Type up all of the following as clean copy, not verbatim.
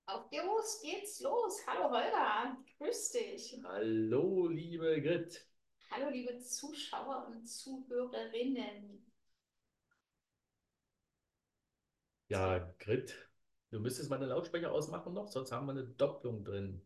Auf los geht's los. Hallo Holger, grüß dich. Hallo, liebe Grit. Hallo liebe Zuschauer und Zuhörerinnen. So, Ja, Grit, du müsstest mal den Lautsprecher ausmachen noch, sonst haben wir eine Doppelung drin.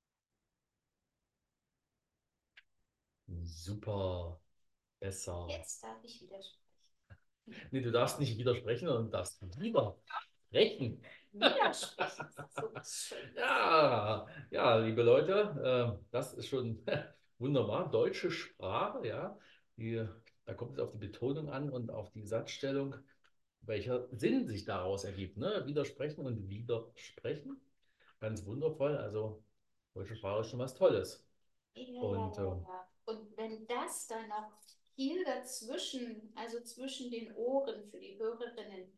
Super, besser. jetzt darf ich widersprechen. Nee, du darfst nicht widersprechen, sondern du darfst widersprechen. Widersprechen ist so was Schönes. Ja, ja, liebe Leute, das ist schon wunderbar. Deutsche Sprache, ja, da kommt es auf die Betonung an und auf die Satzstellung, welcher Sinn sich daraus ergibt. Ne? Widersprechen und widersprechen. Ganz wundervoll. Also, deutsche Sprache ist schon was Tolles. Ja, ja, Und ja, ja. Und wenn das dann noch viel dazwischen, also zwischen den Ohren für die Hörerinnen,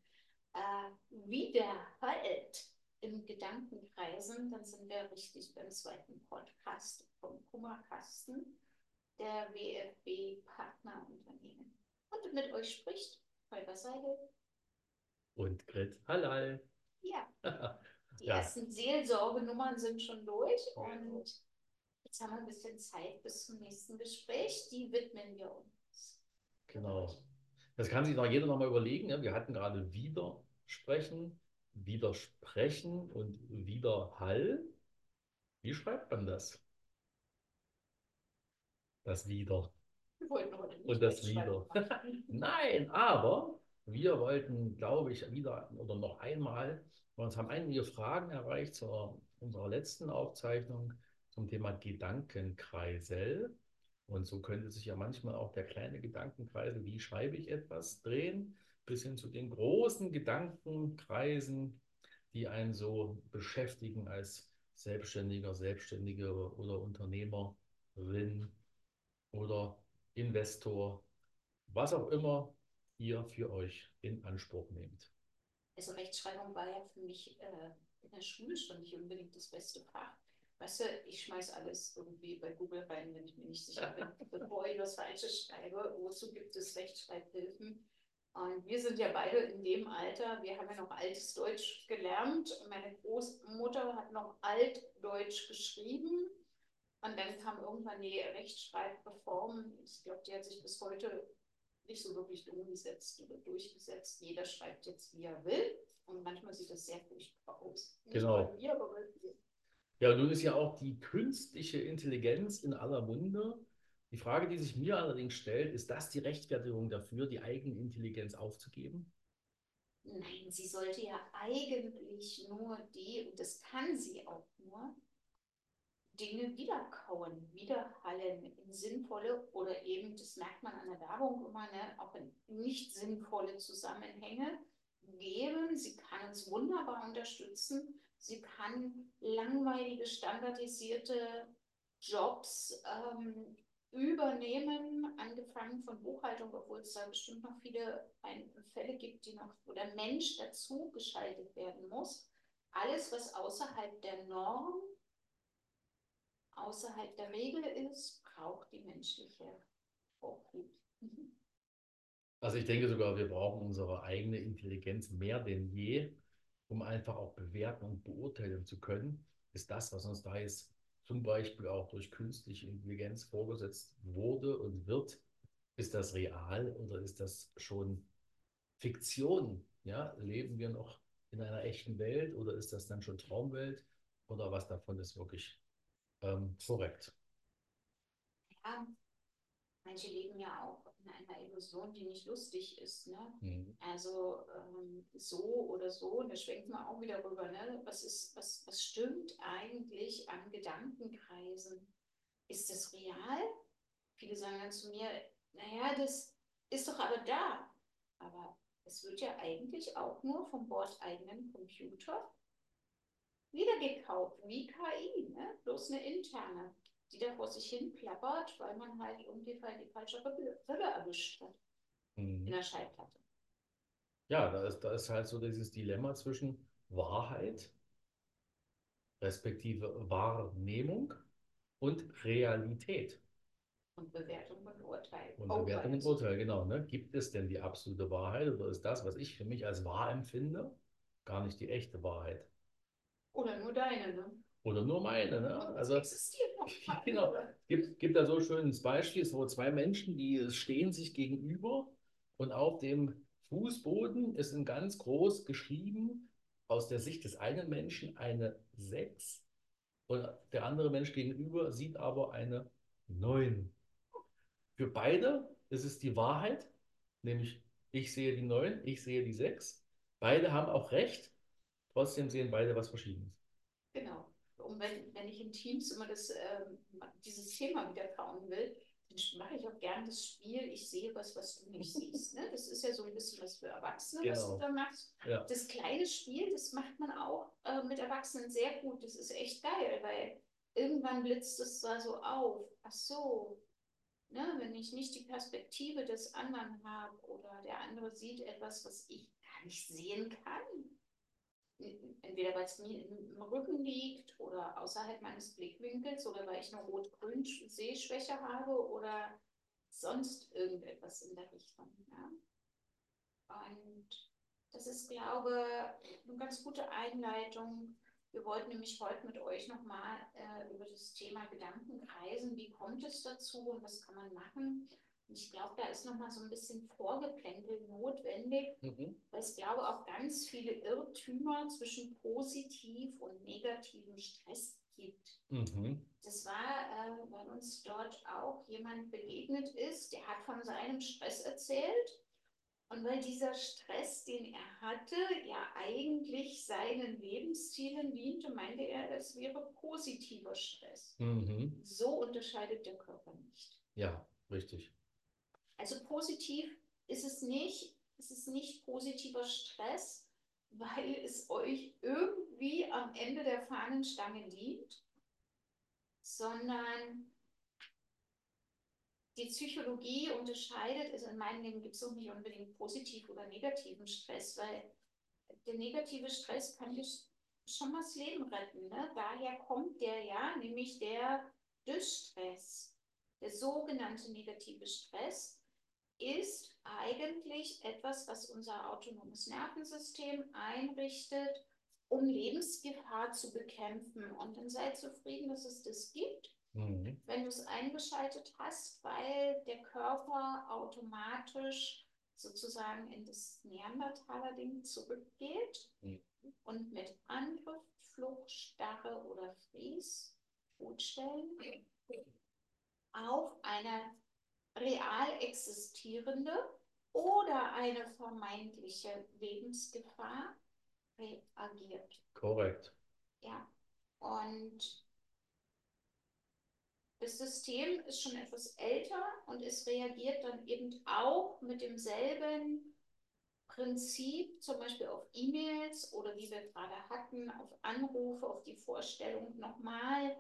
widerhallt im Gedankenkreisen, dann sind wir richtig beim zweiten Podcast vom Kummerkasten, der WFB Partnerunternehmen. Und mit euch spricht Holger Seidel. Grit Halal. Ja, die Ja, ersten Seelsorgenummern sind schon durch und jetzt haben wir ein bisschen Zeit bis zum nächsten Gespräch. Die widmen wir uns genau. heute. Das kann sich noch jeder noch mal überlegen. Ja? Wir hatten gerade Widersprechen, Widersprechen und Widerhall. Wie schreibt man das? Das Wider Wir wollten heute und nicht das Rechtschreibung Wider. machen. Nein, aber wir wollten, glaube ich, wieder oder noch einmal, wir uns haben einige Fragen erreicht zu unserer letzten Aufzeichnung zum Thema Gedankenkreisel. Und so könnte sich ja manchmal auch der kleine Gedankenkreisel, wie schreibe ich etwas, drehen, bis hin zu den großen Gedankenkreisen, die einen so beschäftigen als Selbstständiger, Selbstständige oder Unternehmerin oder Investor, was auch immer ihr für euch in Anspruch nehmt. Also Rechtschreibung war ja für mich in der Schule schon nicht unbedingt das beste Fach. Weißt du, ich schmeiß alles irgendwie bei Google rein, wenn ich mir nicht sicher bin, bevor ich was Falsches schreibe. Wozu gibt es Rechtschreibhilfen? Und wir sind ja beide in dem Alter, wir haben ja noch altes Deutsch gelernt. Meine Großmutter hat noch Altdeutsch geschrieben. Und dann kam irgendwann die Rechtschreibreform. Ich glaube, die hat sich bis heute nicht so wirklich umgesetzt oder durchgesetzt. Jeder schreibt jetzt, wie er will. Und manchmal sieht das sehr furchtbar aus. Nicht bei Genau. mir, aber bei dir. Ja, nun ist ja auch die künstliche Intelligenz in aller Munde. Die Frage, die sich mir allerdings stellt, ist das die Rechtfertigung dafür, die eigene Intelligenz aufzugeben? Nein, sie sollte ja eigentlich nur die, und das kann sie auch nur, Dinge wiederkauen, widerhallen in sinnvolle oder eben, das merkt man an der Werbung immer, ne, auch in nicht sinnvolle Zusammenhänge geben. Sie kann uns wunderbar unterstützen. Sie kann langweilige, standardisierte Jobs übernehmen, angefangen von Buchhaltung, obwohl es da bestimmt noch viele Fälle gibt, die noch, wo der Mensch dazu geschaltet werden muss. Alles, was außerhalb der Norm, außerhalb der Regel ist, braucht die menschliche Vorhut. Also ich denke sogar, wir brauchen unsere eigene Intelligenz mehr denn je, um einfach auch bewerten und beurteilen zu können. Ist das, was uns da jetzt zum Beispiel auch durch künstliche Intelligenz vorgesetzt wurde und wird, ist das real oder ist das schon Fiktion? Ja, leben wir noch in einer echten Welt oder ist das dann schon Traumwelt oder was davon ist wirklich korrekt? Ja, manche leben ja auch in einer Illusion, die nicht lustig ist. Ne? Mhm. Also so oder so, da schwenkt man auch wieder rüber. Ne? Was stimmt eigentlich an Gedankenkreisen? Ist das real? Viele sagen dann zu mir, naja, das ist doch aber da. Aber es wird ja eigentlich auch nur vom bordeigenen Computer wiedergekauft, wie KI, ne? Bloß eine interne, die da vor sich hin plappert, weil man halt irgendwie die falsche Rille erwischt hat in Mhm. der Schallplatte. Ja, da ist halt so dieses Dilemma zwischen Wahrheit respektive Wahrnehmung und Realität Und Bewertung und Urteil. und Oh Bewertung und Gott. Urteil. Genau, ne? Gibt es denn die absolute Wahrheit oder ist das, was ich für mich als wahr empfinde, gar nicht die echte Wahrheit? Oder nur deine, ne? Oder nur meine, ne? Und es Also, existiert noch mal genau. andere. Gibt da so ein schönes Beispiel, so zwei Menschen, die stehen sich gegenüber und auf dem Fußboden ist in ganz groß geschrieben, aus der Sicht des einen Menschen eine 6 und der andere Mensch gegenüber sieht aber eine 9. Für beide ist es die Wahrheit, nämlich ich sehe die 9, ich sehe die 6. Beide haben auch recht, trotzdem sehen beide was Verschiedenes. Genau. Und wenn ich in Teams immer dieses Thema wieder kauen will, dann mache ich auch gerne das Spiel, ich sehe was, was du nicht siehst. Ne? Das ist ja so ein bisschen was für Erwachsene, was du Genau. da machst. Ja. Das kleine Spiel, das macht man auch mit Erwachsenen sehr gut. Das ist echt geil, weil irgendwann blitzt es da so auf. Ach so, ne? Wenn ich nicht die Perspektive des anderen habe oder der andere sieht etwas, was ich gar nicht sehen kann, entweder weil es mir im Rücken liegt oder außerhalb meines Blickwinkels oder weil ich eine rot-grün Sehschwäche habe oder sonst irgendetwas in der Richtung. Ja? Und das ist, glaube ich, eine ganz gute Einleitung. Wir wollten nämlich heute mit euch nochmal über das Thema Gedanken kreisen. Wie kommt es dazu und was kann man machen? Und ich glaube, da ist nochmal so ein bisschen Vorgeplänkel notwendig, weil es, glaube ich, auch ganz viele Irrtümer zwischen positiv und negativem Stress gibt. Das war, weil uns dort auch jemand begegnet ist, der hat von seinem Stress erzählt. Und weil dieser Stress, den er hatte, ja eigentlich seinen Lebenszielen diente, meinte er, es wäre positiver Stress. So unterscheidet der Körper nicht. Ja, richtig. Also positiv ist es nicht positiver Stress, weil es euch irgendwie am Ende der Fahnenstange dient, sondern die Psychologie unterscheidet, also in meinem Leben gibt es auch nicht unbedingt positiv oder negativen Stress, weil der negative Stress kann dich schon mal das Leben retten. Ne? Daher kommt der ja, nämlich der Distress. Der sogenannte negative Stress ist eigentlich etwas, was unser autonomes Nervensystem einrichtet, um Lebensgefahr zu bekämpfen. Und dann sei zufrieden, dass es das gibt, wenn du es eingeschaltet hast, weil der Körper automatisch sozusagen in das Neandertaler-Ding zurückgeht und mit Angriff, Flucht, Starre oder Fries, Todstellen, auf eine real existierende oder eine vermeintliche Lebensgefahr reagiert. Korrekt. Ja, und das System ist schon etwas älter und es reagiert dann eben auch mit demselben Prinzip, zum Beispiel auf E-Mails oder wie wir gerade hatten, auf Anrufe, auf die Vorstellung, nochmal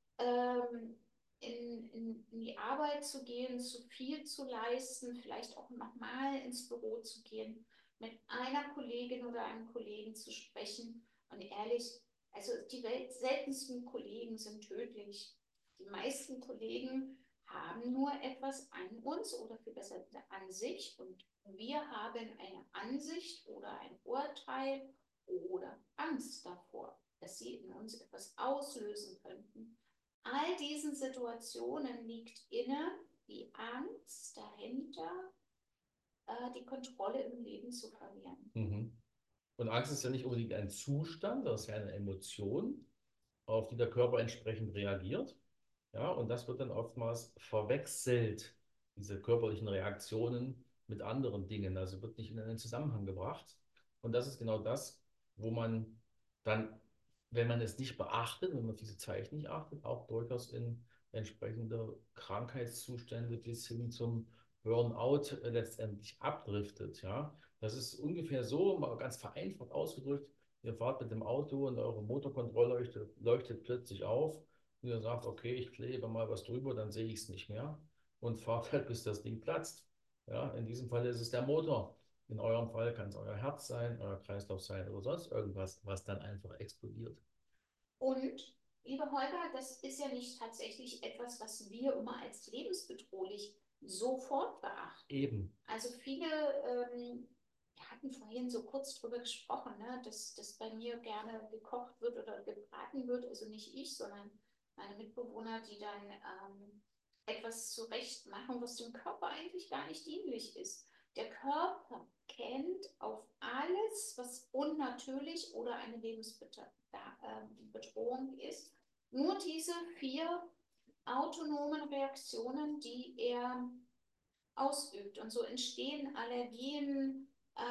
in die Arbeit zu gehen, zu viel zu leisten, vielleicht auch nochmal ins Büro zu gehen, mit einer Kollegin oder einem Kollegen zu sprechen. Und ehrlich, also die seltensten Kollegen sind tödlich. Die meisten Kollegen haben nur etwas an uns oder viel besser an sich und wir haben eine Ansicht oder ein Urteil oder Angst davor, dass sie in uns etwas auslösen könnten. All diesen Situationen liegt inne die Angst dahinter, die Kontrolle im Leben zu verlieren. Und Angst ist ja nicht unbedingt ein Zustand, das ist ja eine Emotion, auf die der Körper entsprechend reagiert. Ja, und das wird dann oftmals verwechselt, diese körperlichen Reaktionen mit anderen Dingen. Also wird nicht in einen Zusammenhang gebracht. Und das ist genau das, wo man dann, wenn man es nicht beachtet, wenn man diese Zeichen nicht achtet, auch durchaus in entsprechende Krankheitszustände bis hin zum Burnout letztendlich abdriftet. Ja, das ist ungefähr so, mal ganz vereinfacht ausgedrückt. Ihr fahrt mit dem Auto und eure Motorkontrollleuchte leuchtet plötzlich auf und ihr sagt, okay, ich klebe mal was drüber, dann sehe ich es nicht mehr und fahrt halt, bis das Ding platzt. Ja, in diesem Fall ist es der Motor. In eurem Fall kann es euer Herz sein, euer Kreislauf sein oder sonst irgendwas, was dann einfach explodiert. Und, liebe Holger, das ist ja nicht tatsächlich etwas, was wir immer als lebensbedrohlich sofort beachten. Eben. Also viele Wir hatten vorhin so kurz drüber gesprochen, ne, dass bei mir gerne gekocht wird oder gebraten wird. Also nicht ich, sondern meine Mitbewohner, die dann etwas zurecht machen, was dem Körper eigentlich gar nicht dienlich ist. Der Körper kennt auf alles, was unnatürlich oder eine Lebensbedrohung ist, nur diese 4 autonomen Reaktionen, die er ausübt. Und so entstehen Allergien,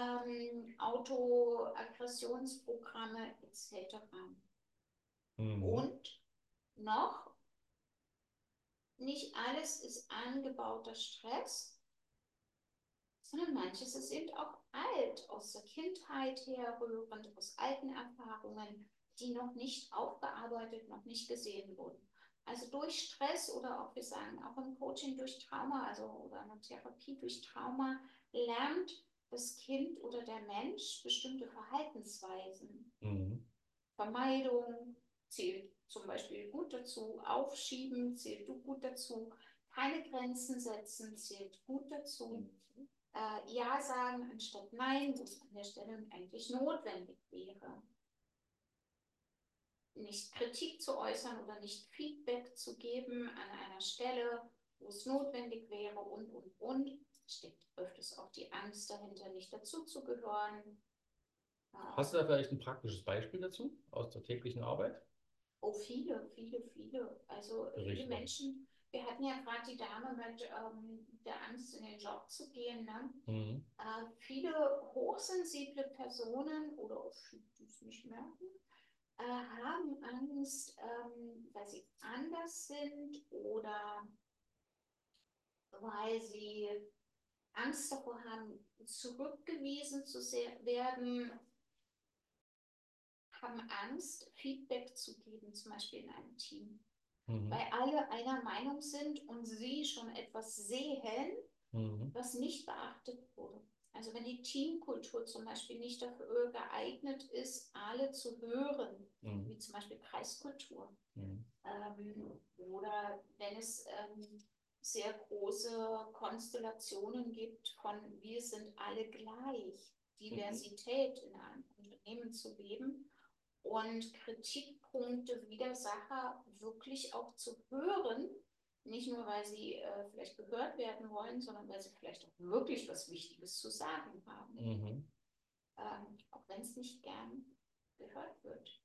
Autoaggressionsprogramme etc. Mhm. Und noch, nicht alles ist angebauter Stress, sondern manches ist eben auch alt, aus der Kindheit herrührend, aus alten Erfahrungen, die noch nicht aufgearbeitet, noch nicht gesehen wurden. Also durch Stress oder auch, wir sagen auch im Coaching durch Trauma, also oder in der Therapie durch Trauma, lernt das Kind oder der Mensch bestimmte Verhaltensweisen. Mhm. Vermeidung zählt zum Beispiel gut dazu, Aufschieben zählt gut dazu, keine Grenzen setzen zählt gut dazu. Ja sagen anstatt Nein, wo es an der Stelle eigentlich notwendig wäre. Nicht Kritik zu äußern oder nicht Feedback zu geben an einer Stelle, wo es notwendig wäre und. Steckt öfters auch die Angst dahinter, nicht dazuzugehören. Hast du da vielleicht ein praktisches Beispiel dazu aus der täglichen Arbeit? Oh, viele, viele, viele. Also viele Berichte. Menschen. Wir hatten ja gerade die Dame mit der Angst, in den Job zu gehen. Ne? Mhm. Viele hochsensible Personen oder auch die es nicht merken, haben Angst, weil sie anders sind oder weil sie Angst davor haben, zurückgewiesen zu werden, haben Angst, Feedback zu geben, zum Beispiel in einem Team. Mhm. Weil alle einer Meinung sind und sie schon etwas sehen, Mhm. was nicht beachtet wurde. Also wenn die Teamkultur zum Beispiel nicht dafür geeignet ist, alle zu hören, Mhm. wie zum Beispiel Kreiskultur, Mhm. oder wenn es sehr große Konstellationen gibt von wir sind alle gleich, Diversität in einem Unternehmen zu leben und Kritikpunkte Widersacher wirklich auch zu hören, nicht nur, weil sie vielleicht gehört werden wollen, sondern weil sie vielleicht auch wirklich was Wichtiges zu sagen haben, Mhm. auch wenn es nicht gern gehört wird.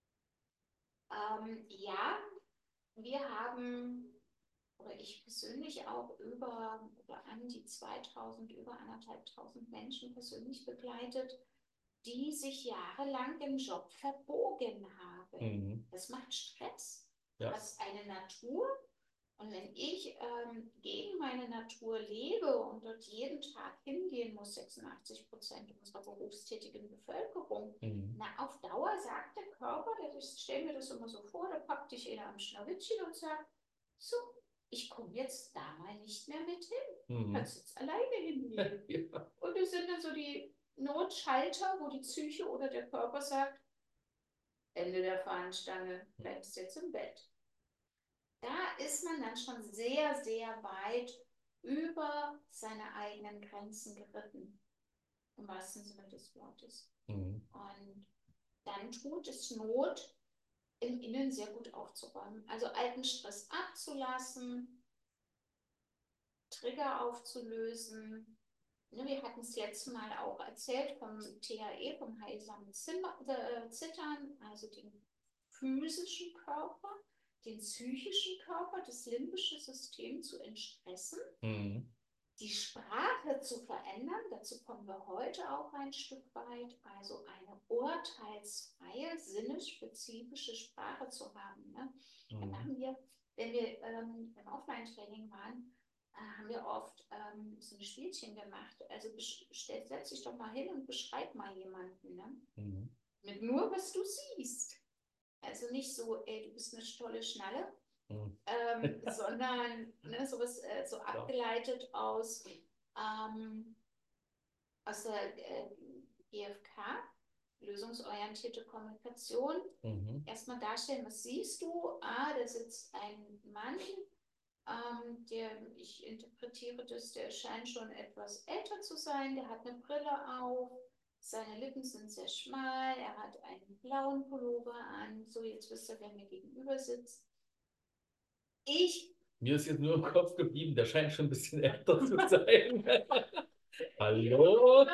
Ja, wir haben, oder ich persönlich auch über oder an die 2000, über 1500 Menschen persönlich begleitet, die sich jahrelang im Job verbogen haben. Mhm. Das macht Stress. Du Ja. hast eine Natur und wenn ich gegen meine Natur lebe und dort jeden Tag hingehen muss, 86% unserer berufstätigen Bevölkerung, Mhm. na, auf Dauer sagt der Körper, ich stelle mir das immer so vor, der packt dich in am Schnabelchen und sagt, so, ich komme jetzt da mal nicht mehr mit hin. Mhm. Kannst jetzt alleine hingehen. Ja. Und das sind dann so die Notschalter, wo die Psyche oder der Körper sagt, Ende der Fahnenstange, bleibst jetzt im Bett. Da ist man dann schon sehr, sehr weit über seine eigenen Grenzen geritten, im wahrsten Sinne des Wortes. Mhm. Und dann tut es Not, im Innen sehr gut aufzuräumen. Also alten Stress abzulassen, Trigger aufzulösen. Wir hatten es letztes Mal auch erzählt vom THE, vom heilsamen Zittern, also den physischen Körper, den psychischen Körper, das limbische System zu entstressen, Mhm. die Sprache zu verändern. Dazu kommen wir heute auch ein Stück weit. Also eine urteilsfreie, sinnespezifische Sprache zu haben. Ne? Dann Mhm. machen wir, wenn wir im Offline-Training waren, haben wir oft so ein Spielchen gemacht. Also setz dich doch mal hin und beschreib mal jemanden. Ne? Mhm. Mit nur, was du siehst. Also nicht so, ey, du bist eine tolle Schnalle, Mhm. sondern ne, sowas so abgeleitet aus der GfK, lösungsorientierte Kommunikation. Mhm. Erstmal darstellen, was siehst du? Ah, da sitzt ein Mann Ich interpretiere das, der scheint schon etwas älter zu sein, der hat eine Brille auf, seine Lippen sind sehr schmal, er hat einen blauen Pullover an. So, jetzt wisst ihr, wer mir gegenüber sitzt. Ich. Mir ist jetzt nur im Kopf geblieben, der scheint schon ein bisschen älter zu sein. Hallo?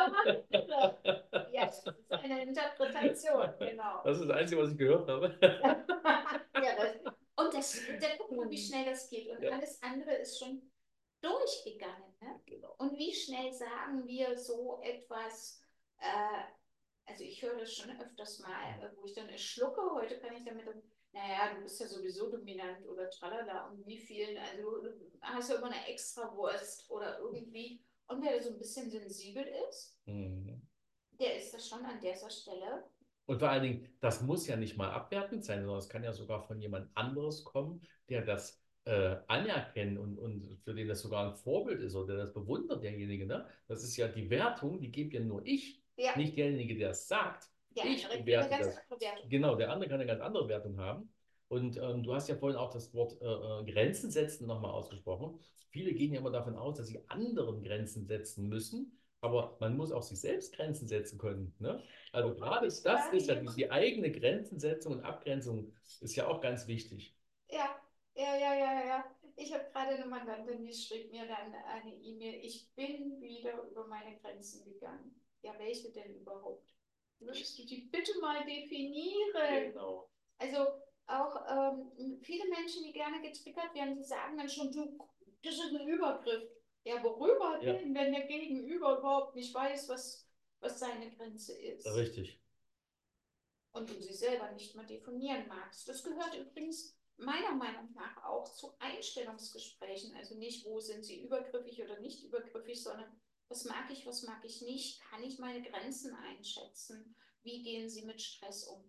Ja, das ist eine Interpretation, genau. Das ist das Einzige, was ich gehört habe. Ja, guck mal, wie schnell das geht. Und alles andere ist schon durchgegangen. Ne? Genau. Und wie schnell sagen wir so etwas, also ich höre das schon öfters mal, wo ich dann schlucke, heute kann ich damit, naja, du bist ja sowieso dominant oder tralala und wie vielen, also du hast ja immer eine Extrawurst oder irgendwie. Und wer so ein bisschen sensibel ist, der ist das schon an dieser Stelle. Und vor allen Dingen, das muss ja nicht mal abwertend sein, sondern es kann ja sogar von jemand anderes kommen, der das anerkennt und für den das sogar ein Vorbild ist oder der das bewundert, derjenige. Ne? Das ist ja die Wertung, die gebe ja nur ich, nicht derjenige, der es sagt. Ich bewerte das. Genau, der andere kann eine ganz andere Wertung haben. Und du hast ja vorhin auch das Wort Grenzen setzen nochmal ausgesprochen. Viele gehen ja immer davon aus, dass sie anderen Grenzen setzen müssen, aber man muss auch sich selbst Grenzen setzen können. Ne? Also gerade das ist ja die eigene Grenzensetzung und Abgrenzung ist ja auch ganz wichtig. Ja. Ich habe gerade eine Mandantin, die schrieb mir dann eine E-Mail, ich bin wieder über meine Grenzen gegangen. Ja, welche denn überhaupt? Würdest du die bitte mal definieren? Genau. Also auch viele Menschen, die gerne getriggert werden, die sagen dann schon, du, das ist ein Übergriff. Ja, worüber denn, wenn der Gegenüber überhaupt nicht weiß, was seine Grenze ist? Richtig. Und du sie selber nicht mehr definieren magst. Das gehört übrigens meiner Meinung nach auch zu Einstellungsgesprächen. Also nicht, wo sind sie übergriffig oder nicht übergriffig, sondern was mag ich nicht, kann ich meine Grenzen einschätzen, wie gehen sie mit Stress um.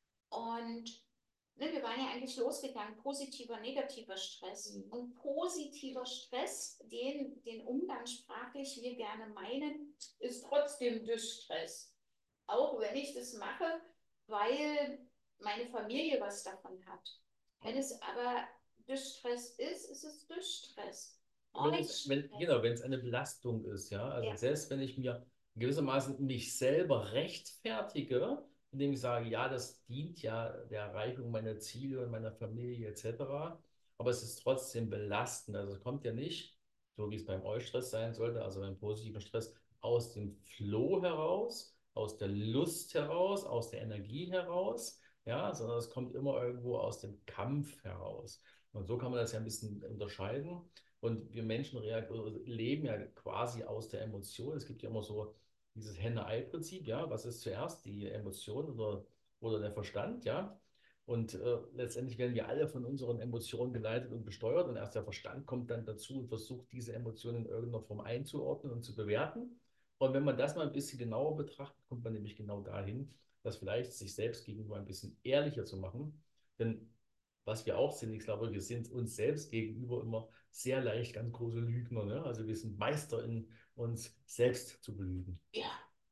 Und ne, wir waren ja eigentlich losgegangen, positiver, negativer Stress. Und positiver Stress, den umgangssprachlich wir gerne meinen, ist trotzdem Distress. Auch wenn ich das mache, weil meine Familie was davon hat. Wenn es aber Distress ist, ist es Distress. Genau, wenn es eine Belastung ist, ja. Also selbst wenn ich mir gewissermaßen mich selber rechtfertige, indem ich sage, ja, das dient ja der Erreichung meiner Ziele und meiner Familie etc. Aber es ist trotzdem belastend. Also es kommt ja nicht, so wie es beim Eustress sein sollte, also beim positiven Stress, aus dem Flow heraus, aus der Lust heraus, aus der Energie heraus, ja, sondern es kommt immer irgendwo aus dem Kampf heraus. Und so kann man das ja ein bisschen unterscheiden. Und wir Menschen leben ja quasi aus der Emotion. Es gibt ja immer so dieses Henne-Ei-Prinzip, ja, was ist zuerst, die Emotion oder der Verstand, ja. Und letztendlich werden wir alle von unseren Emotionen geleitet und gesteuert und erst der Verstand kommt dann dazu und versucht, diese Emotionen in irgendeiner Form einzuordnen und zu bewerten. Und wenn man das mal ein bisschen genauer betrachtet, kommt man nämlich genau dahin, das vielleicht sich selbst gegenüber ein bisschen ehrlicher zu machen. Denn was wir auch sind, ich glaube, wir sind uns selbst gegenüber immer sehr leicht ganz große Lügner. Ne? Also wir sind Meister in uns selbst zu belügen. Ja.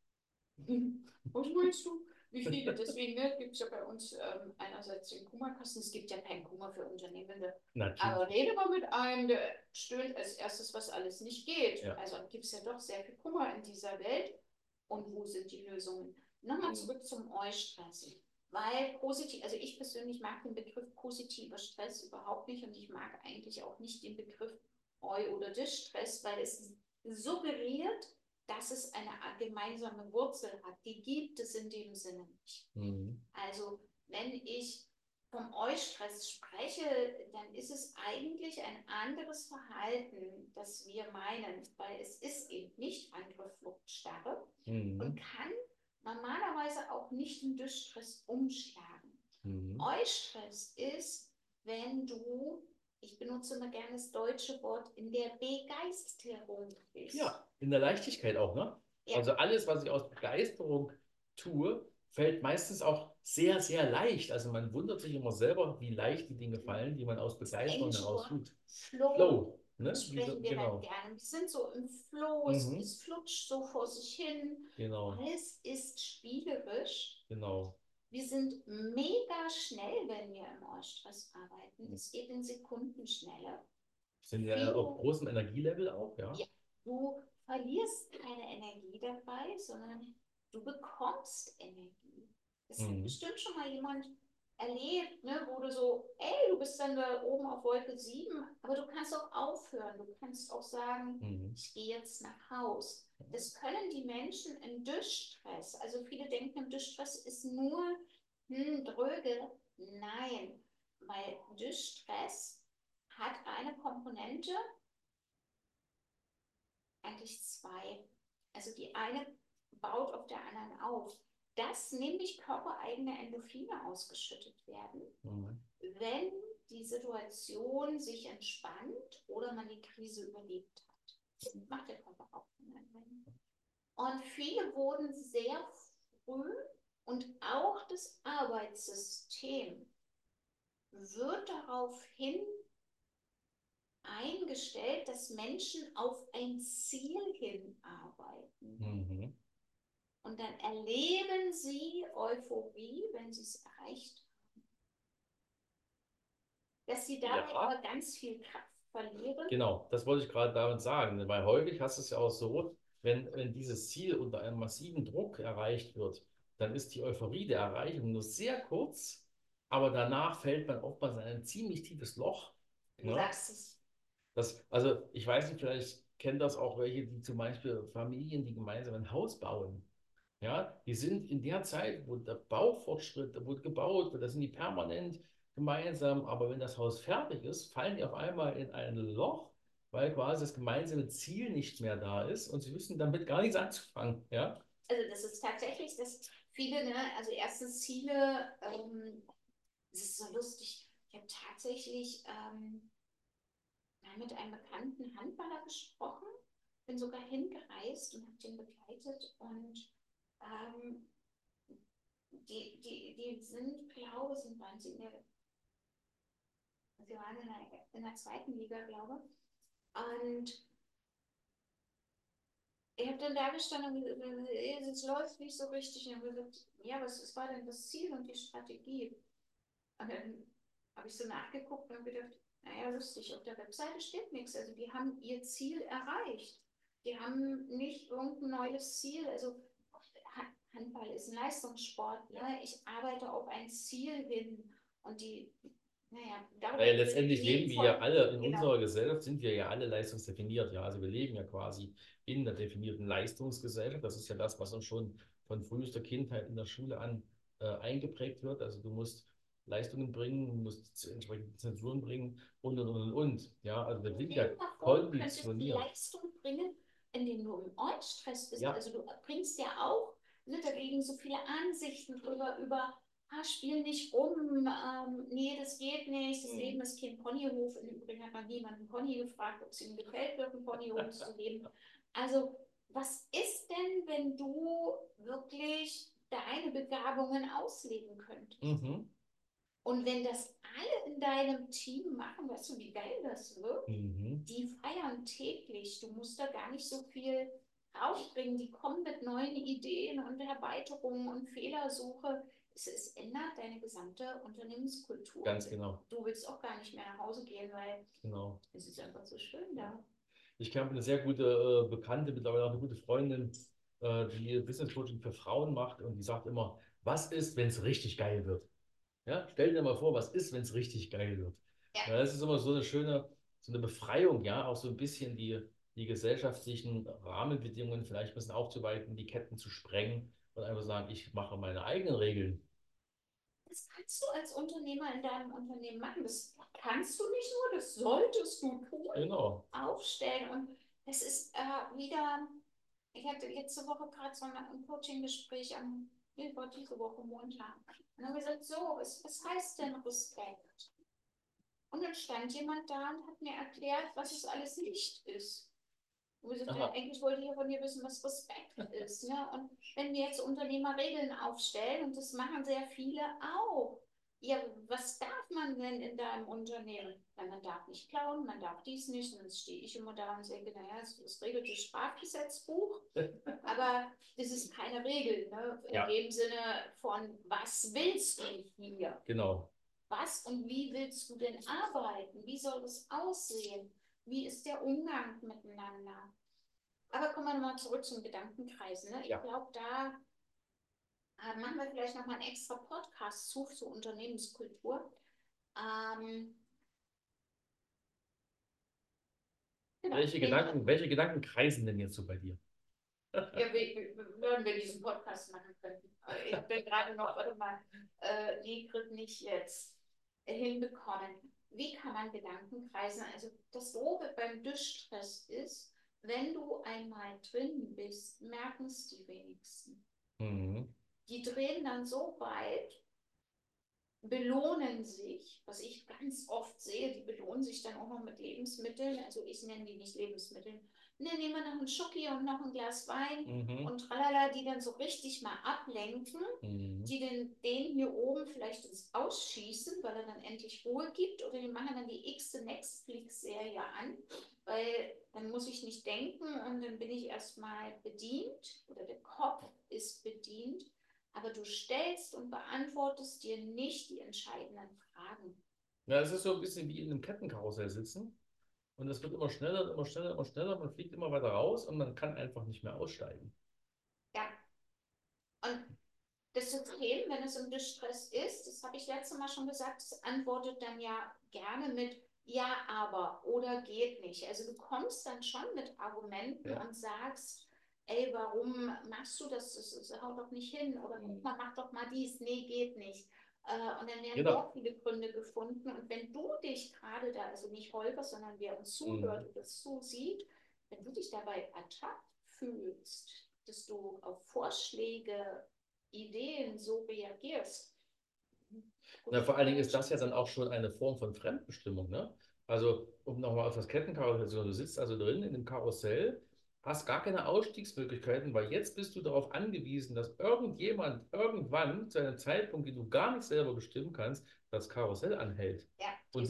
Was meinst du? Wie viele? Deswegen ne, gibt es ja bei uns einerseits den Kummerkasten. Es gibt ja keinen Kummer für Unternehmende. Natürlich. Aber rede mal mit einem, der stöhnt als erstes, was alles nicht geht. Ja. Also gibt es ja doch sehr viel Kummer in dieser Welt. Und wo sind die Lösungen? Nochmal zurück zum Eustress. Weil positiv, also ich persönlich mag den Begriff positiver Stress überhaupt nicht und ich mag eigentlich auch nicht den Begriff Eu- oder Distress, weil es suggeriert, dass es eine gemeinsame Wurzel hat. Die gibt es in dem Sinne nicht. Also wenn ich vom Eustress spreche, dann ist es eigentlich ein anderes Verhalten, das wir meinen, weil es ist eben nicht Angriff, Flucht, Starre und kann normalerweise auch nicht in Distress umschlagen. Eustress ist, wenn du, ich benutze immer gerne das deutsche Wort, in der Begeisterung bist. Ja, in der Leichtigkeit auch, ne? Ja. Also alles, was ich aus Begeisterung tue, fällt meistens auch sehr, sehr leicht. Also man wundert sich immer selber, wie leicht die Dinge fallen, die man aus Begeisterung heraus tut. Flow. Ne? Sprechen wir genau. Dann gerne. Wir sind so im Flow, es flutscht so vor sich hin. Genau. Alles ist spielerisch. Genau. Wir sind mega schnell, wenn wir im Eustress arbeiten. Es geht in Sekunden schneller. Sind ja auf großem Energielevel auch, ja? Ja, du verlierst keine Energie dabei, sondern du bekommst Energie. Das hat Mhm. bestimmt schon mal jemand erlebt, ne, wo du so, ey, du bist dann da oben auf Wolke 7, aber du kannst auch aufhören. Du kannst auch sagen, Mhm. ich gehe jetzt nach Haus. Das können die Menschen im Distress. Also viele denken, im Distress ist nur dröge. Nein, weil Distress hat eine Komponente, eigentlich zwei. Also die eine baut auf der anderen auf. Dass nämlich körpereigene Endorphine ausgeschüttet werden, Mhm. wenn die Situation sich entspannt oder man die Krise überlebt hat. Das macht der Körper auch. Und viele wurden sehr früh und auch das Arbeitssystem wird darauf hin eingestellt, dass Menschen auf ein Ziel hinarbeiten. Mhm. Und dann erleben sie Euphorie, wenn sie es erreicht haben. Dass sie dabei Ja, aber ganz viel Kraft verlieren. genau, das wollte ich gerade damit sagen, weil häufig hast du es ja auch so, wenn dieses Ziel unter einem massiven Druck erreicht wird, dann ist die Euphorie der Erreichung nur sehr kurz, aber danach fällt man oftmals in ein ziemlich tiefes Loch. Du Ne? sagst es. Also ich weiß nicht, vielleicht kennen das auch welche, die zum Beispiel Familien, die gemeinsam ein Haus bauen. Ja, die sind in der Zeit, wo der Baufortschritt, da wurde gebaut wird, da sind die permanent gemeinsam, aber wenn das Haus fertig ist, fallen die auf einmal in ein Loch, weil quasi das gemeinsame Ziel nicht mehr da ist und sie wissen damit gar nichts anzufangen. Ja, Also das ist tatsächlich, dass viele, ne, also erstens Ziele, es ist so lustig. Ich habe tatsächlich mal mit einem bekannten Handballer gesprochen, bin sogar hingereist und habe den begleitet und ähm, die sind, glaube ich, waren sie sie waren in der zweiten Liga, glaube ich. Und ich habe dann da gestanden und gesagt, es läuft nicht so richtig. Und ich habe gesagt, ja, was war denn das Ziel und die Strategie? Und dann habe ich so nachgeguckt und gedacht, naja, lustig, auf der Webseite steht nichts. Also die haben ihr Ziel erreicht. Die haben nicht irgendein neues Ziel. Also Handball ist ein Leistungssport. Ne? Ich arbeite auf ein Ziel hin. Und die, naja, darüber naja, letztendlich leben wir ja von, alle, in genau, unserer Gesellschaft sind wir ja alle leistungsdefiniert. Ja, also wir leben ja quasi in der definierten Leistungsgesellschaft. Das ist ja das, was uns schon von frühester Kindheit in der Schule an eingeprägt wird. Also du musst Leistungen bringen, du musst entsprechende Zensuren bringen und. Ja, also wir sind ja stell dir mal vor, du könntest konditioniert. Leistung bringen, indem du im Ortsstress bist. Ja. Also du bringst ja auch, ne, dagegen so viele Ansichten über spiel nicht rum, nee, das geht nicht, das Leben Mhm. ist kein Ponyhof. Im Übrigen hat man niemanden Pony gefragt, ob es ihm gefällt, auf dem Ponyhof zu leben. Also, was ist denn, wenn du wirklich deine Begabungen ausleben könntest? Mhm. Und wenn das alle in deinem Team machen, weißt du, wie geil das wird? Mhm. Die feiern täglich. Du musst da gar nicht so viel rausbringen. Die kommen mit neuen Ideen und Erweiterungen und Fehlersuche. Es ändert deine gesamte Unternehmenskultur. Ganz genau. Du willst auch gar nicht mehr nach Hause gehen, weil Genau. es ist einfach so schön da. Ich habe eine sehr gute Bekannte, mittlerweile auch eine gute Freundin, die Business Coaching für Frauen macht und die sagt immer, was ist, wenn es richtig geil wird? Ja, stell dir mal vor, was ist, wenn es richtig geil wird? Ja, Ja, das ist immer so eine schöne, so eine Befreiung, ja, auch so ein bisschen die gesellschaftlichen Rahmenbedingungen vielleicht ein bisschen aufzuweiten, die Ketten zu sprengen und einfach sagen, ich mache meine eigenen Regeln. das kannst du als Unternehmer in deinem Unternehmen machen. Das kannst du nicht nur, das solltest du tun, Genau. aufstellen. Und das ist wieder, ich hatte letzte Woche gerade so ein Coaching-Gespräch über diese Woche Montag. Und dann haben wir gesagt, so, was heißt denn Respekt? Und dann stand jemand da und hat mir erklärt, was es alles nicht ist. Und wir sagten, Aha. eigentlich wollte ich ja von dir wissen, was Respekt ist. Ne? Und wenn wir jetzt Unternehmer Regeln aufstellen, und das machen sehr viele auch, ja, was darf man denn in deinem Unternehmen? Ja, man darf nicht klauen, man darf dies nicht. Und dann stehe ich immer da und denke, naja, das regelt das Strafgesetzbuch, aber das ist keine Regel. Ne? In Ja, dem Sinne von, was willst du hier? genau. Was und wie willst du denn arbeiten? Wie soll es aussehen? wie ist der Umgang miteinander? Aber kommen wir nochmal zurück zum Gedankenkreisen. Ne? Ich Ja. glaube, da machen wir vielleicht nochmal einen extra Podcast zu Unternehmenskultur. Genau. Welche Gedanken kreisen denn jetzt so bei dir? Ja, würden wir diesen Podcast machen können. Ich habe den gerade noch, warte mal, die Griff nicht jetzt hinbekommen. Wie kann man Gedanken kreisen? Also das Doofe beim Duschstress ist, wenn du einmal drin bist, merken es die wenigsten. Mhm. Die drehen dann so weit, belohnen sich, was ich ganz oft sehe, die belohnen sich dann auch noch mit Lebensmitteln. Also ich nenne die nicht Lebensmittel. Ne, nehmen wir noch einen Schoki und noch ein Glas Wein und tralala, die dann so richtig mal ablenken, die den hier oben vielleicht ins Ausschießen, weil er dann endlich Ruhe gibt, oder die machen dann die x-te Netflix-Serie an, weil dann muss ich nicht denken und dann bin ich erstmal bedient oder der Kopf ist bedient. Aber du stellst und beantwortest dir nicht die entscheidenden Fragen. Ja, es ist so ein bisschen wie in einem Kettenkarussell sitzen. Und es wird immer schneller, immer schneller, immer schneller. Man fliegt immer weiter raus und man kann einfach nicht mehr aussteigen. Ja, und das System, wenn es im Distress ist, das habe ich letztes Mal schon gesagt, das antwortet dann ja gerne mit ja, aber oder geht nicht. Also du kommst dann schon mit Argumenten und sagst, ey, warum machst du das? Das haut doch nicht hin. Oder guck mal, mach doch mal dies. Nee, geht nicht. Und dann werden sehr viele Gründe gefunden. Und wenn du dich gerade da, also nicht Holger, sondern wer uns zuhört oder zusieht, wenn du dich dabei ertappt fühlst, dass du auf Vorschläge, Ideen so reagierst. Na, vor allen Dingen ist das ja dann auch schon eine Form von Fremdbestimmung, ne? Also, um nochmal auf das Kettenkarussell zu kommen, du sitzt also drin in dem Karussell, hast gar keine Ausstiegsmöglichkeiten, weil jetzt bist du darauf angewiesen, dass irgendjemand irgendwann zu einem Zeitpunkt, den du gar nicht selber bestimmen kannst, das Karussell anhält. Ja,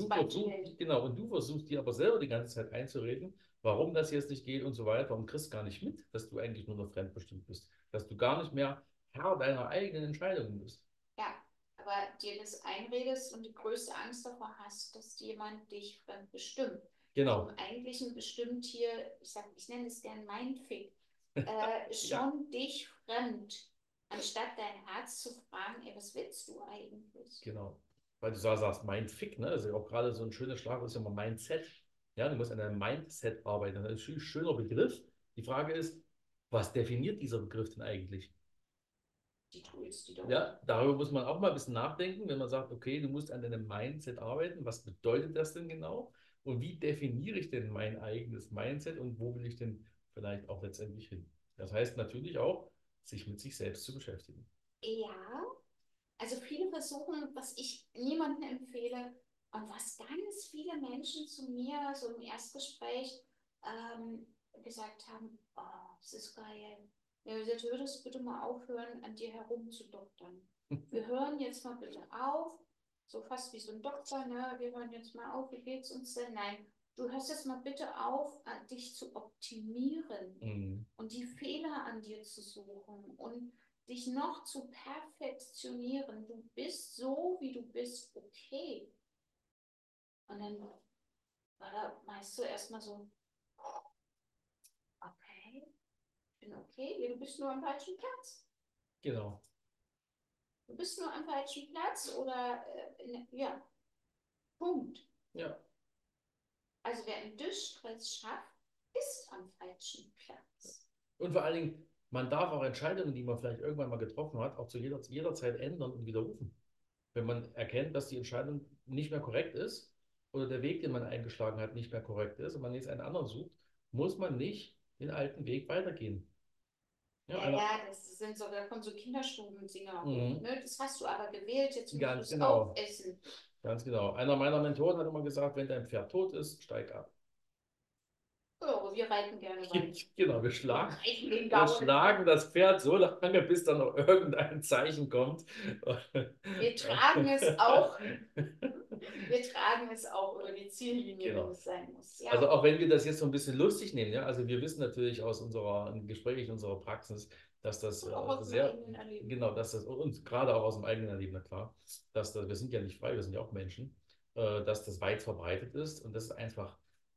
und du versuchst dir aber selber die ganze Zeit einzureden, warum das jetzt nicht geht und so weiter und kriegst gar nicht mit, dass du eigentlich nur noch fremdbestimmt bist, dass du gar nicht mehr Herr deiner eigenen Entscheidungen bist. Ja, aber dir das einredest und die größte Angst davor hast, dass jemand dich fremd bestimmt. Genau. Also im Eigentlichen bestimmt hier, ich nenne es gern Mindfick, schon dich fremd, anstatt dein Herz zu fragen, ey, was willst du eigentlich? Genau. Weil du sagst, Mindfick, ne? Das ist ja auch gerade so ein schönes Schlagwort, ist ja immer Mindset. Ja, du musst an deinem Mindset arbeiten. Das ist ein schöner Begriff. Die Frage ist, was definiert dieser Begriff denn eigentlich? Die Tools, die da Ja, darüber muss man auch mal ein bisschen nachdenken, wenn man sagt, okay, du musst an deinem Mindset arbeiten. Was bedeutet das denn genau? Und wie definiere ich denn mein eigenes Mindset und wo will ich denn vielleicht auch letztendlich hin? Das heißt natürlich auch, sich mit sich selbst zu beschäftigen. Ja, also viele versuchen, was ich niemandem empfehle und was ganz viele Menschen zu mir so im Erstgespräch gesagt haben, oh, das ist geil. Ja, jetzt würdest du bitte mal aufhören, an dir herumzudoktern. Wir hören jetzt mal bitte auf, so fast wie so ein Doktor, ne? Wir hören jetzt mal auf, wie geht's uns denn? Nein, du hörst jetzt mal bitte auf, dich zu optimieren und die Fehler an dir zu suchen und dich noch zu perfektionieren. Du bist so, wie du bist, okay. Und dann war da meist so erstmal so, okay, ich bin okay, ja, du bist nur am falschen Platz. Genau. Du bist nur am falschen Platz oder, ja, Punkt. Ja. Also wer einen Distress schafft, ist am falschen Platz. Und vor allen Dingen, man darf auch Entscheidungen, die man vielleicht irgendwann mal getroffen hat, auch zu jeder Zeit ändern und widerrufen. Wenn man erkennt, dass die Entscheidung nicht mehr korrekt ist oder der Weg, den man eingeschlagen hat, nicht mehr korrekt ist und man jetzt einen anderen sucht, muss man nicht den alten Weg weitergehen. Ja, ja, das sind so, da kommen so Kinderstuben-Dinger hoch. Ne? Das hast du aber gewählt, jetzt musst du es aufessen. Ganz genau. Einer meiner Mentoren hat immer gesagt, wenn dein Pferd tot ist, steig ab. Oh, wir reiten gerne weiter. Genau, wir schlagen das Pferd so lange, bis dann noch irgendein Zeichen kommt. Wir tragen es auch. Wir tragen es auch über die Ziellinie, wenn es sein muss. Ja. Also auch wenn wir das jetzt so ein bisschen lustig nehmen, ja, also wir wissen natürlich aus unserer Gespräch, unserer Praxis, dass das sehr, genau, dass das, und gerade auch aus dem eigenen Erleben, na klar, wir sind ja nicht frei, wir sind ja auch Menschen, dass das weit verbreitet ist und das ist einfach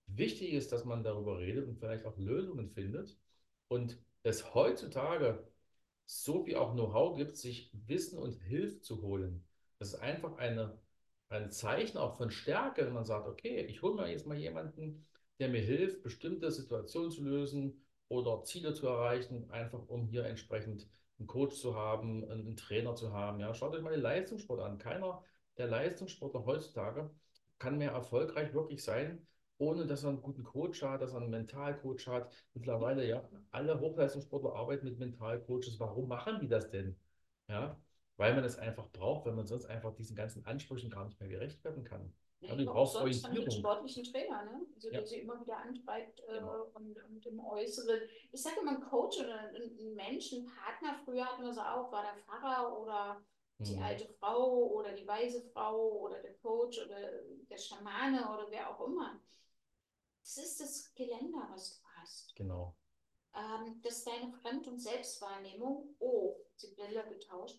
Wichtig ist, dass man darüber redet und vielleicht auch Lösungen findet und es heutzutage so viel auch Know-how gibt, sich Wissen und Hilfe zu holen. Das ist einfach ein Zeichen auch von Stärke, wenn man sagt, okay, ich hole mir jetzt mal jemanden, der mir hilft, bestimmte Situationen zu lösen oder Ziele zu erreichen, einfach um hier entsprechend einen Coach zu haben, einen Trainer zu haben. Ja, schaut euch mal den Leistungssport an. Keiner der Leistungssportler heutzutage kann mehr erfolgreich wirklich sein, ohne dass er einen guten Coach hat, dass er einen Mentalcoach hat. Mittlerweile, ja, alle Hochleistungssportler arbeiten mit Mentalcoaches. Warum machen die das denn? Ja, weil man es einfach braucht, weil man sonst einfach diesen ganzen Ansprüchen gar nicht mehr gerecht werden kann. Ja, du Ja, auch brauchst sonst dann den Orientierung. sportlichen Trainer, ne? Also Ja, der sie immer wieder antreibt genau. und im Äußeren. Ich sage immer, ein Coach oder ein Mensch, ein Partner, früher hatten wir so auch, war der Pfarrer oder die Mhm. alte Frau oder die weise Frau oder der Coach oder der Schamane oder wer auch immer. Das ist das Geländer, was du hast. Genau. Dass deine Fremd- und Selbstwahrnehmung, oh, die Bilder getauscht,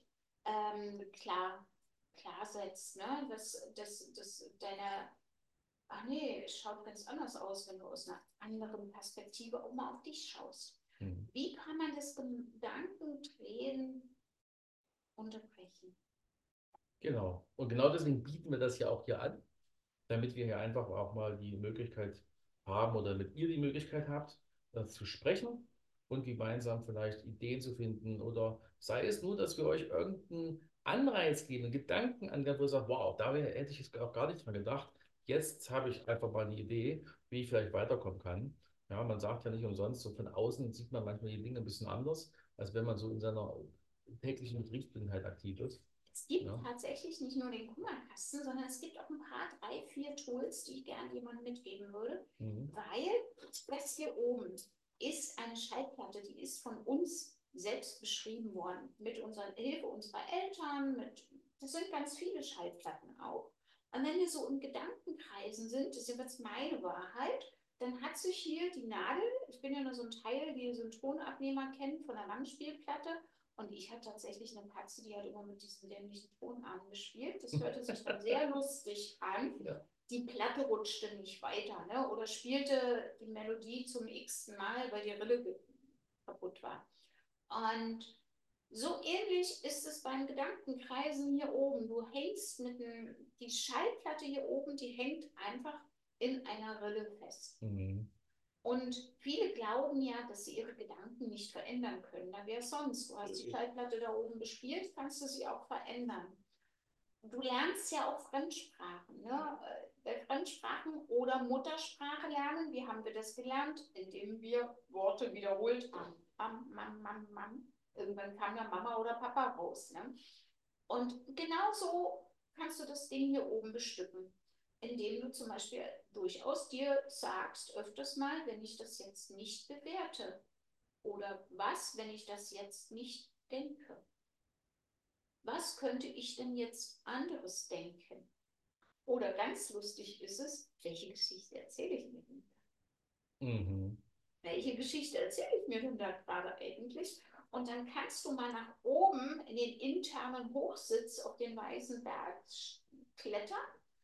klar setzt, ne? Dass deine, ach nee, es schaut ganz anders aus, wenn du aus einer anderen Perspektive auch mal auf dich schaust. Mhm. Wie kann man das Gedankendrehen unterbrechen? Genau. Und genau deswegen bieten wir das ja auch hier an, damit wir hier einfach auch mal die Möglichkeit haben oder damit ihr die Möglichkeit habt, zu sprechen und gemeinsam vielleicht Ideen zu finden oder sei es nur, dass wir euch irgendeinen Anreiz geben, einen Gedanken an, wo ihr sagt, wow, hätte ich jetzt auch gar nicht mehr gedacht. Jetzt habe ich einfach mal eine Idee, wie ich vielleicht weiterkommen kann. Ja, man sagt ja nicht umsonst, so von außen sieht man manchmal die Dinge ein bisschen anders, als wenn man so in seiner täglichen Betriebsblindheit aktiv ist. Es gibt Ja. tatsächlich nicht nur den Kummerkasten, sondern es gibt auch ein paar, drei, vier Tools, die ich gerne jemandem mitgeben würde, Mhm. weil das hier oben ist eine Schallplatte, die ist von uns selbst beschrieben worden, mit unserer Hilfe unserer Eltern, das sind ganz viele Schallplatten auch. Und wenn wir so in Gedankenkreisen sind, das ist jetzt meine Wahrheit, dann hat sich hier die Nadel, ich bin ja nur so ein Teil, wie ihr so einen Tonabnehmer kennt von der Langspielplatte, und ich hatte tatsächlich eine Katze, die hat immer mit diesen dämlichen Tonarmen gespielt. Das hörte sich dann sehr lustig an. Ja. Die Platte rutschte nicht weiter, ne? Oder spielte die Melodie zum x-ten Mal, weil die Rille kaputt war. Und so ähnlich ist es beim Gedankenkreisen hier oben. Du hängst die Schallplatte hier oben, die hängt einfach in einer Rille fest. Mhm. Und viele glauben ja, dass sie ihre Gedanken nicht verändern können. Na, wer sonst? Du hast die Schallplatte da oben gespielt, kannst du sie auch verändern. Du lernst ja auch Fremdsprachen. Ne? Bei Fremdsprachen oder Muttersprache lernen, wie haben wir das gelernt? Indem wir Worte wiederholt haben. Mam, mam, mam, mam. Irgendwann kam da Mama oder Papa raus. Ne? Und genauso kannst du das Ding hier oben bestücken, indem du zum Beispiel durchaus dir sagst, öfters mal, wenn ich das jetzt nicht bewerte oder was, wenn ich das jetzt nicht denke. Was könnte ich denn jetzt anderes denken? Oder ganz lustig ist es, welche Geschichte erzähle ich mir denn? Mhm. Welche Geschichte erzähle ich mir denn da gerade eigentlich? Und dann kannst du mal nach oben in den internen Hochsitz auf den weißen Berg klettern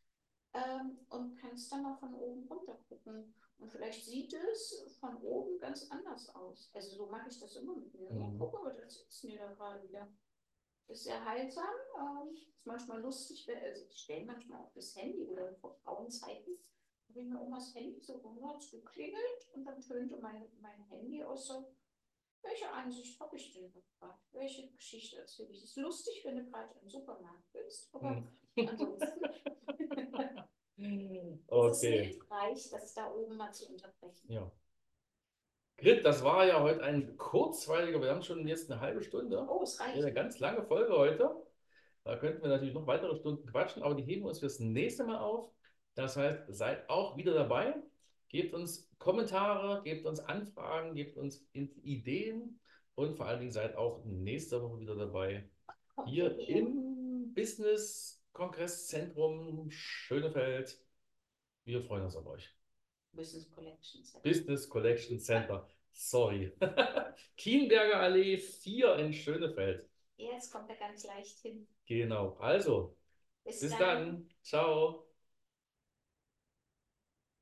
und kannst dann mal von oben runter gucken. Und vielleicht sieht es von oben ganz anders aus. Also so mache ich das immer mit mir. Mhm. Guck mal, das sitzt mir da gerade wieder. Ist sehr heilsam. Ist manchmal lustig. Also ich stelle manchmal auf das Handy oder vor Frauenzeiten. Habe ich mir um das Handy so gehört, geklingelt und dann tönte mein Handy aus so, welche Ansicht habe ich denn gerade? Welche Geschichte erzähle ich? Ist lustig, wenn du gerade im Supermarkt bist, aber ansonsten ist es Okay, hilfreich, das da oben mal zu unterbrechen. ja. Grit, das war ja heute ein kurzweiliger, wir haben schon jetzt eine halbe Stunde. Oh, es Ja, eine reicht. ganz lange Folge heute. Da könnten wir natürlich noch weitere Stunden quatschen, aber die heben wir uns fürs nächste Mal auf. Das heißt, seid auch wieder dabei. Gebt uns Kommentare, gebt uns Anfragen, gebt uns Ideen und vor allen Dingen seid auch nächste Woche wieder dabei. Kommt ihr Hier her? im Business-Kongress-Zentrum Schönefeld. Wir freuen uns auf euch. Business Collection Set. Business Collection Center. Sorry. Kienberger Allee 4 in Schönefeld. Jetzt kommt er ganz leicht hin. Genau. Also, Bis bis dann. dann. Ciao.